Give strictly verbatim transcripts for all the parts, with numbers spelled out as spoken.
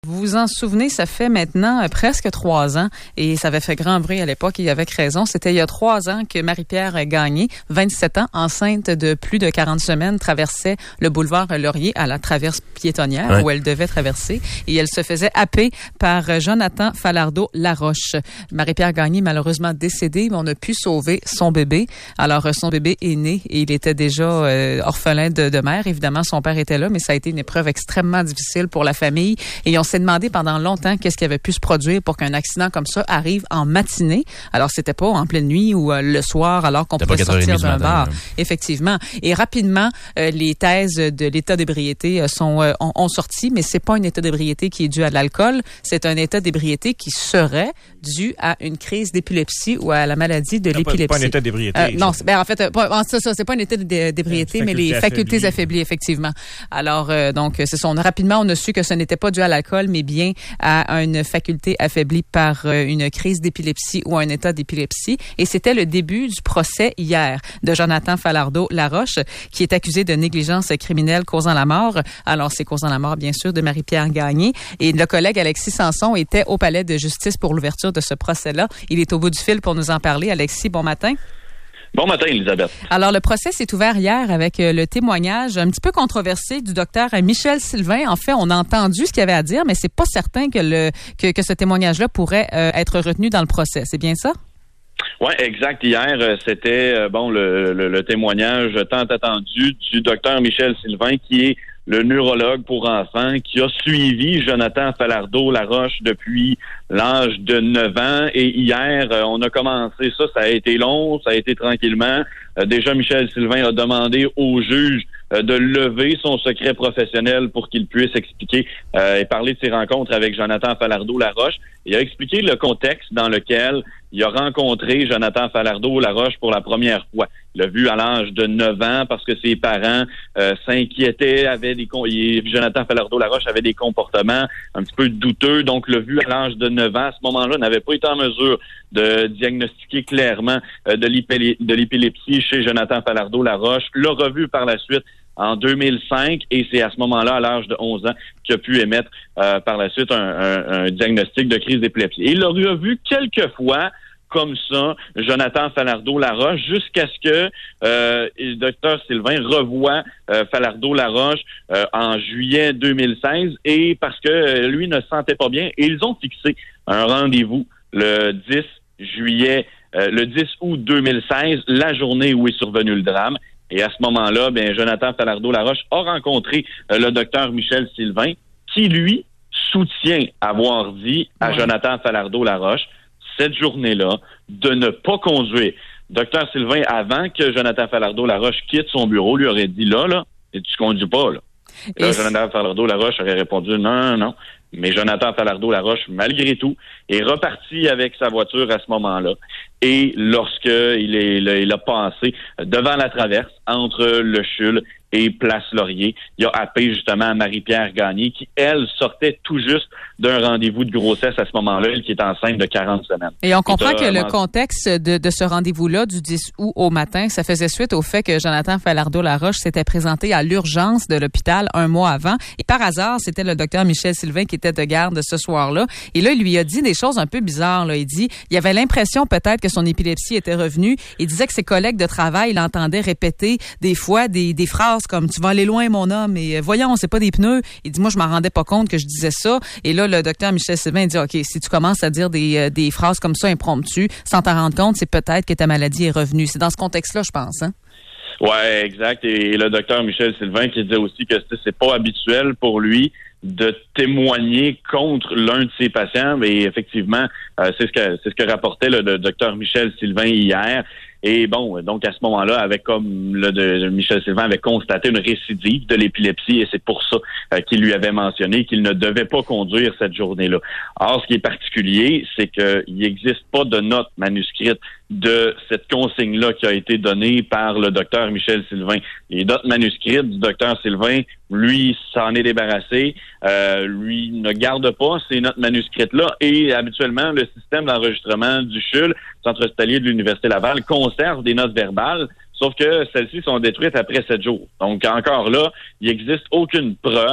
Vous vous en souvenez, ça fait maintenant euh, presque trois ans et ça avait fait grand bruit à l'époque et avec raison. C'était il y a trois ans que Marie-Pierre Gagné, vingt-sept ans, enceinte de plus de quarante semaines, traversait le boulevard Laurier à la traverse piétonnière ouais. où elle devait traverser et elle se faisait happer par Jonathan Falardeau-Laroche. Marie-Pierre Gagné, malheureusement décédée, mais on a pu sauver son bébé. Alors, son bébé est né et il était déjà euh, orphelin de, de mère. Évidemment, son père était là, mais ça a été une épreuve extrêmement difficile pour la famille et on s'est demandé pendant longtemps qu'est-ce qui avait pu se produire pour qu'un accident comme ça arrive en matinée. Alors, c'était pas en pleine nuit ou euh, le soir alors qu'on pouvait sortir d'un bar. Là. Effectivement. Et rapidement, euh, les thèses de l'état d'ébriété euh, sont euh, ont, ont sorti, mais c'est pas un état d'ébriété qui est dû à l'alcool, c'est un état d'ébriété qui serait dû à une crise d'épilepsie ou à la maladie de non, l'épilepsie. Pas, pas un état d'ébriété. Euh, non, ben en fait, pas, ça, ça, c'est pas un état d'ébriété, mais les facultés affaiblies, affaiblies effectivement. Alors, euh, donc, c'est ça. On a, rapidement, on a su que ce n'était pas dû à l'alcool, mais bien à une faculté affaiblie par euh, une crise d'épilepsie ou un état d'épilepsie. Et c'était le début du procès hier de Jonathan Falardeau-Laroche, qui est accusé de négligence criminelle causant la mort. Alors, c'est causant la mort, bien sûr, de Marie-Pierre Gagné. Et le collègue Alexis Sanson était au palais de justice pour l'ouverture de ce procès-là. Il est au bout du fil pour nous en parler. Alexis, bon matin. Bon matin, Elisabeth. Alors, le procès s'est ouvert hier avec le témoignage un petit peu controversé du docteur Michel Sylvain. En fait, on a entendu ce qu'il avait à dire, mais c'est pas certain que le que, que ce témoignage-là pourrait euh, être retenu dans le procès. C'est bien ça? Oui, exact. Hier, c'était euh, bon le, le, le témoignage tant attendu du docteur Michel Sylvain, qui est le neurologue pour enfants, qui a suivi Jonathan Falardeau-Laroche depuis l'âge de neuf ans. Et hier, on a commencé ça, ça a été long, ça a été tranquillement. Euh, déjà, Michel Sylvain a demandé au juge euh, de lever son secret professionnel pour qu'il puisse expliquer euh, et parler de ses rencontres avec Jonathan Falardeau-Laroche. Il a expliqué le contexte dans lequel il a rencontré Jonathan Falardeau-Laroche pour la première fois. Il l'a vu à l'âge de neuf ans parce que ses parents euh, s'inquiétaient, avaient des con- il, Jonathan Falardeau-Laroche avait des comportements un petit peu douteux, donc l'a vu à l'âge de neuf ans. À ce moment-là, n'avait pas été en mesure de diagnostiquer clairement euh, de, l'épilé- de l'épilepsie chez Jonathan Falardeau-Laroche. L'a revu par la suite en deux mille cinq et c'est à ce moment-là, à l'âge de onze ans, qu'il a pu émettre euh, par la suite un, un, un diagnostic de crise d'épilepsie. Et il l'a revu quelques fois comme ça, Jonathan Falardeau-Laroche, jusqu'à ce que euh, le docteur Sylvain revoie euh, Falardeau-Laroche euh, en juillet deux mille seize et parce que euh, lui ne se sentait pas bien. Et ils ont fixé un rendez-vous le dix juillet, euh, le dix août deux mille seize, la journée où est survenu le drame. Et à ce moment-là, bien, Jonathan Falardeau-Laroche a rencontré euh, le docteur Michel Sylvain, qui, lui, soutient avoir dit à ouais. Jonathan Falardeau-Laroche, cette journée-là, de ne pas conduire. Docteur Sylvain, avant que Jonathan Falardeau-Laroche quitte son bureau, lui aurait dit, là, là, tu conduis pas, là. Et là, Jonathan Falardeau-Laroche aurait répondu, non, non, non. Mais Jonathan Falardeau-Laroche, malgré tout, est reparti avec sa voiture à ce moment-là. Et lorsque il est, il a passé devant la traverse entre le Chul et Place Laurier, il a happé justement à Marie-Pierre Gagné, qui, elle, sortait tout juste d'un rendez-vous de grossesse à ce moment-là, elle qui est enceinte de quarante semaines. Et on comprend que le contexte de, de ce rendez-vous-là du dix août au matin, ça faisait suite au fait que Jonathan Falardeau-Laroche s'était présenté à l'urgence de l'hôpital un mois avant. Et par hasard, c'était le docteur Michel Sylvain qui était de garde ce soir-là. Et là, il lui a dit des choses un peu bizarres. Là. Il dit, il avait l'impression peut-être que son épilepsie était revenue. Il disait que ses collègues de travail l'entendaient répéter des fois des, des phrases comme « Tu vas aller loin, mon homme, et voyons, c'est pas des pneus. » Il dit, moi, je m'en rendais pas compte que je disais ça. Et là, le docteur Michel Sylvain dit, OK, si tu commences à dire des, euh, des phrases comme ça impromptues, sans t'en rendre compte, c'est peut-être que ta maladie est revenue. C'est dans ce contexte-là, je pense, hein? Ouais, exact. Et le docteur Michel Sylvain qui disait aussi que c'est pas habituel pour lui de témoigner contre l'un de ses patients. Mais effectivement, euh, c'est ce que c'est ce que rapportait le, le docteur Michel Sylvain hier. Et bon, donc à ce moment-là, avec comme le de Michel Sylvain avait constaté une récidive de l'épilepsie, et c'est pour ça euh, qu'il lui avait mentionné qu'il ne devait pas conduire cette journée-là. Or, ce qui est particulier, c'est qu'il n'existe pas de note manuscrite de cette consigne-là qui a été donnée par le docteur Michel Sylvain. Les notes manuscrites du docteur Sylvain, lui, s'en est débarrassé. Euh, lui ne garde pas ces notes manuscrites-là. Et habituellement, le système d'enregistrement du Chul, Centre hospitalier de l'Université Laval, conserve des notes verbales, sauf que celles-ci sont détruites après sept jours. Donc, encore là, il n'existe aucune preuve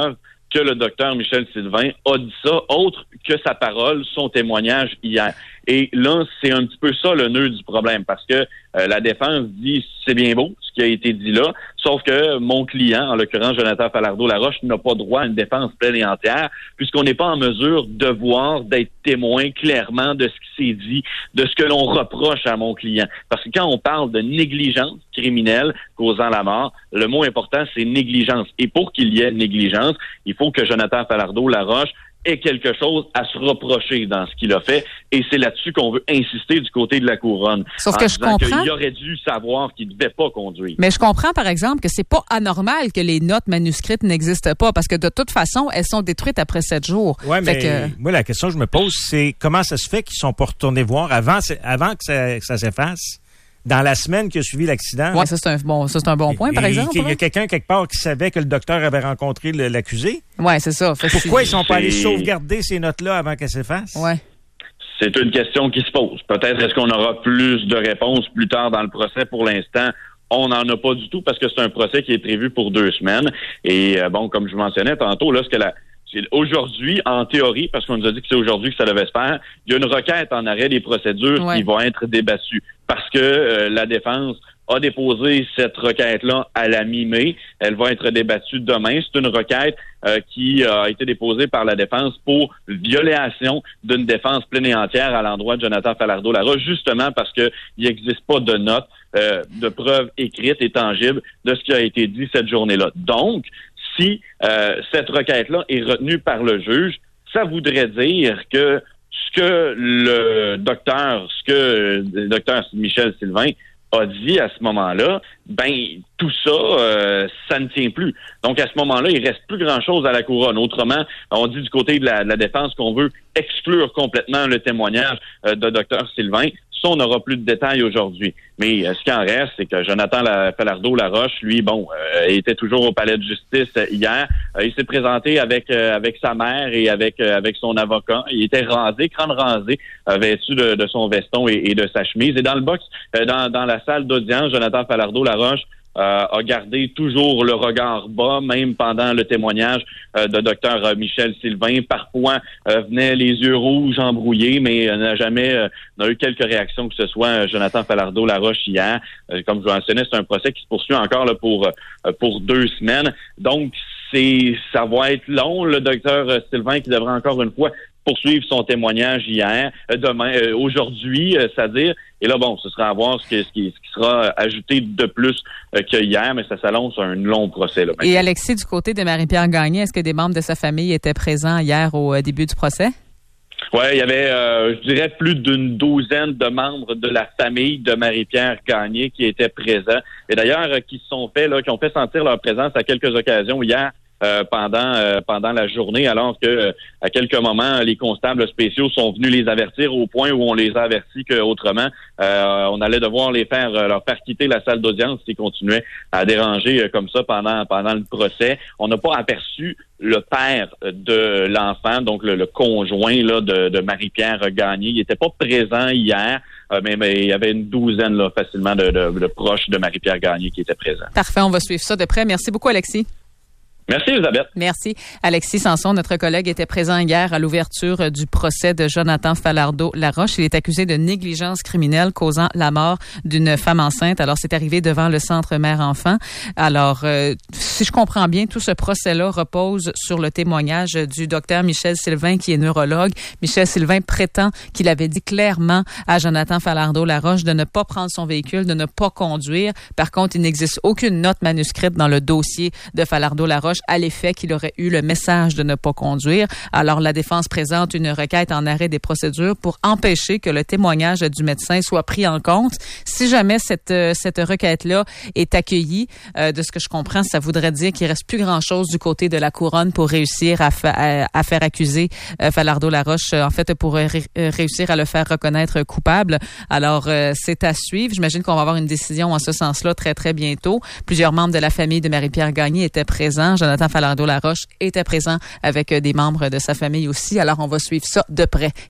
que le docteur Michel Sylvain a dit ça, autre que sa parole, son témoignage hier. Et là, c'est un petit peu ça le nœud du problème, parce que euh, la défense dit c'est bien beau ce qui a été dit là, sauf que mon client, en l'occurrence Jonathan Falardeau-Laroche, n'a pas droit à une défense pleine et entière, puisqu'on n'est pas en mesure de voir, d'être témoin clairement de ce qui s'est dit, de ce que l'on reproche à mon client. Parce que quand on parle de négligence criminelle causant la mort, le mot important, c'est négligence. Et pour qu'il y ait négligence, il faut que Jonathan Falardeau-Laroche ait quelque chose à se reprocher dans ce qu'il a fait. Et c'est là-dessus qu'on veut insister du côté de la couronne. Sauf que je comprends. Il aurait dû savoir qu'il ne devait pas conduire. Mais je comprends, par exemple, que c'est pas anormal que les notes manuscrites n'existent pas, parce que de toute façon, elles sont détruites après sept jours. Oui, mais que... moi, la question que je me pose, c'est comment ça se fait qu'ils sont pas retournés voir avant, avant que ça, que ça s'efface? Dans la semaine qui a suivi l'accident. Oui, ça c'est un bon, ça, c'est un bon point, par et, exemple. Il y a quelqu'un quelque part qui savait que le docteur avait rencontré le, l'accusé. Oui, c'est ça. Fait Pourquoi c'est... ils sont pas allés sauvegarder ces notes-là avant qu'elles s'effacent? Oui. C'est une question qui se pose. Peut-être est-ce qu'on aura plus de réponses plus tard dans le procès. Pour l'instant, on n'en a pas du tout parce que c'est un procès qui est prévu pour deux semaines. Et euh, bon, comme je mentionnais tantôt, là, ce que la C'est aujourd'hui, en théorie, parce qu'on nous a dit que c'est aujourd'hui que ça devait se faire, il y a une requête en arrêt des procédures ouais. qui va être débattue. Parce que euh, la défense a déposé cette requête-là à la mi-mai. Elle va être débattue demain. C'est une requête euh, qui a été déposée par la défense pour violation d'une défense pleine et entière à l'endroit de Jonathan Falardeau-Laroche, justement parce que il n'existe pas de notes, euh, de preuves écrites et tangibles de ce qui a été dit cette journée-là. Donc, si euh, cette requête-là est retenue par le juge, ça voudrait dire que ce que le docteur, ce que le docteur Michel Sylvain a dit à ce moment-là, ben tout ça, euh, ça ne tient plus. Donc à ce moment-là, il reste plus grand-chose à la couronne. Autrement, on dit du côté de la, de la défense qu'on veut exclure complètement le témoignage euh, de docteur Sylvain. Ça, on n'aura plus de détails aujourd'hui. Mais euh, ce qui en reste, c'est que Jonathan Falardeau-Laroche, lui, bon, euh, était toujours au palais de justice euh, hier. Euh, il s'est présenté avec euh, avec sa mère et avec euh, avec son avocat. Il était rasé, crâne rasé, euh, vêtu de, de son veston et, et de sa chemise. Et dans le box, euh, dans, dans la salle d'audience, Jonathan Falardeau-Laroche Euh, a gardé toujours le regard bas, même pendant le témoignage euh, de docteur Michel Sylvain. Parfois, euh, venait les yeux rouges, embrouillés, mais euh, n'a jamais euh, n'a eu quelques réactions que ce soit euh, Jonathan Falardeau-Laroche hier. Euh, comme je vous mentionnais, c'est un procès qui se poursuit encore là, pour euh, pour deux semaines. Donc, c'est ça va être long. Le docteur euh, Sylvain qui devrait encore une fois poursuivre son témoignage hier, euh, demain, euh, aujourd'hui, euh, c'est-à-dire. Et là, bon, ce sera à voir ce, que, ce, qui, ce qui sera ajouté de plus euh, que hier, mais ça s'annonce un long procès. Là, et Alexis, du côté de Marie-Pierre Gagné, est-ce que des membres de sa famille étaient présents hier au euh, début du procès? Oui, il y avait, euh, je dirais, plus d'une douzaine de membres de la famille de Marie-Pierre Gagné qui étaient présents. Et d'ailleurs, euh, qui se sont fait, là, qui ont fait sentir leur présence à quelques occasions hier. Euh, pendant euh, pendant la journée, alors que euh, à quelques moments, les constables spéciaux sont venus les avertir au point où on les a avertis qu'autrement, euh, on allait devoir les faire euh, leur faire quitter la salle d'audience s'ils continuaient à déranger euh, comme ça pendant pendant le procès. On n'a pas aperçu le père de l'enfant, donc le, le conjoint là de, de Marie-Pierre Gagné. Il n'était pas présent hier, euh, mais, mais il y avait une douzaine là facilement de, de, de proches de Marie-Pierre Gagné qui étaient présents. Parfait, on va suivre ça de près. Merci beaucoup, Alexis. Merci, Elisabeth. Merci. Alexis Sanson, notre collègue, était présent hier à l'ouverture du procès de Jonathan Falardeau-Laroche. Il est accusé de négligence criminelle causant la mort d'une femme enceinte. Alors, c'est arrivé devant le centre mère-enfant. Alors, euh, si je comprends bien, tout ce procès-là repose sur le témoignage du docteur Michel Sylvain, qui est neurologue. Michel Sylvain prétend qu'il avait dit clairement à Jonathan Falardeau-Laroche de ne pas prendre son véhicule, de ne pas conduire. Par contre, il n'existe aucune note manuscrite dans le dossier de Falardeau-Laroche à l'effet qu'il aurait eu le message de ne pas conduire. Alors, la défense présente une requête en arrêt des procédures pour empêcher que le témoignage du médecin soit pris en compte. Si jamais cette cette requête-là est accueillie, euh, de ce que je comprends, ça voudrait dire qu'il reste plus grand-chose du côté de la couronne pour réussir à, fa- à, à faire accuser euh, Falardeau-Laroche, euh, en fait, pour euh, ré- réussir à le faire reconnaître coupable. Alors, euh, c'est à suivre. J'imagine qu'on va avoir une décision en ce sens-là très, très bientôt. Plusieurs membres de la famille de Marie-Pierre Gagné étaient présents. Jonathan Falardeau-Laroche était présent avec des membres de sa famille aussi. Alors, on va suivre ça de près.